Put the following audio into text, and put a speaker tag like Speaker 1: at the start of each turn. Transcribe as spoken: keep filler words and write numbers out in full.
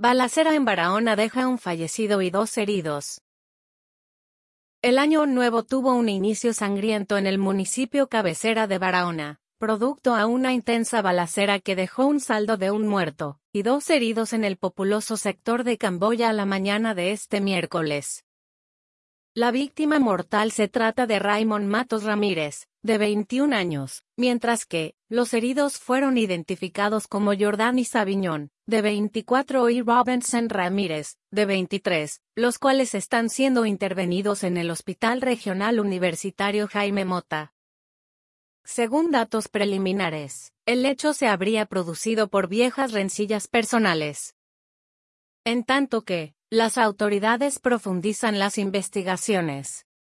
Speaker 1: Balacera en Barahona deja un fallecido y dos heridos. El año nuevo tuvo un inicio sangriento en el municipio cabecera de Barahona, producto a una intensa balacera que dejó un saldo de un muerto y dos heridos en el populoso sector de Camboya a la mañana de este miércoles. La víctima mortal se trata de Raymond Matos Ramírez, de veintiún años, mientras que los heridos fueron identificados como Jordani Sabiñón, de veinticuatro y Robinson Ramírez, de veintitrés, los cuales están siendo intervenidos en el Hospital Regional Universitario Jaime Mota. Según datos preliminares, el hecho se habría producido por viejas rencillas personales. En tanto que, las autoridades profundizan las investigaciones.